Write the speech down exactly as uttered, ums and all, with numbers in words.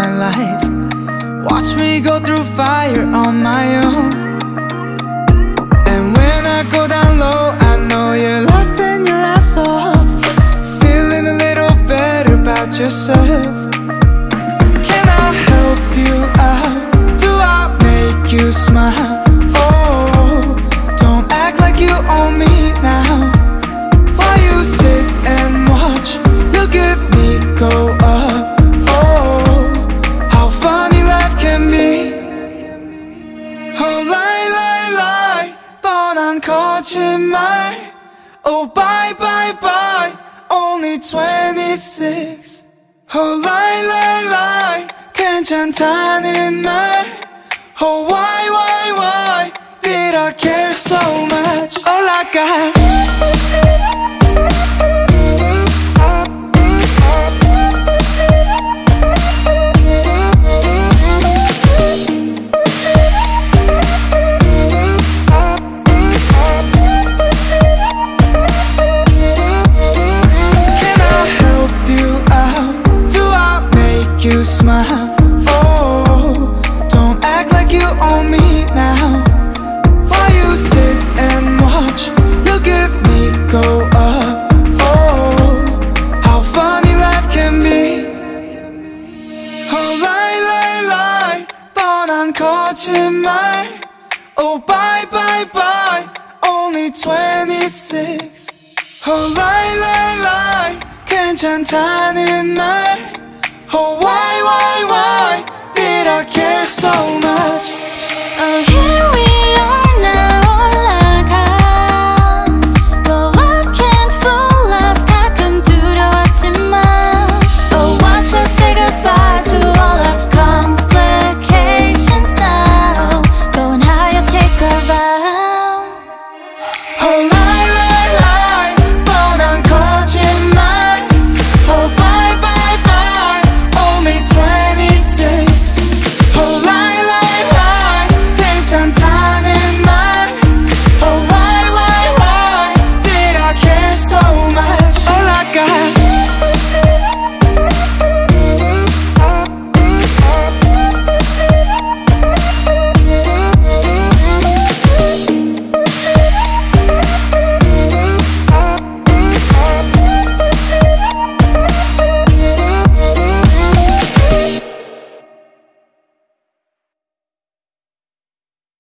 my life. Watch me go through fire on my own. And when I go down low, I know you're laughing your ass off, feeling a little better about yourself. Can I help you out? Do I make you smile? Oh, don't act like you own me now. While you sit and watch, look at me go up. Oh, how funny life can be. Oh, lie, lie, lie, 뻔한 거짓말. Oh, bye, bye, bye, only twenty-six. Oh, lie, lie, lie, 괜찮다는 말. Oh, why, why, why did I care so much? All I got. You smile, oh, don't act like you own me now. While you sit and watch, look at me go up. Oh, how funny life can be. Oh, lie, lie, lie, 뻔한 거짓말. Oh, bye, bye, bye, only twenty-six. Oh, lie, lie, lie, 괜찮다는 말. Oh, why?